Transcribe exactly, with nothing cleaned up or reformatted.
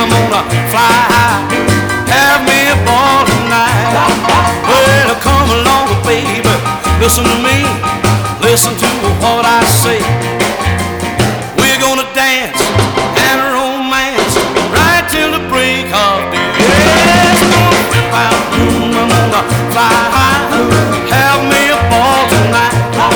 I'm gonna fly high, have me a ball tonight. Well, come along, baby, listen to me.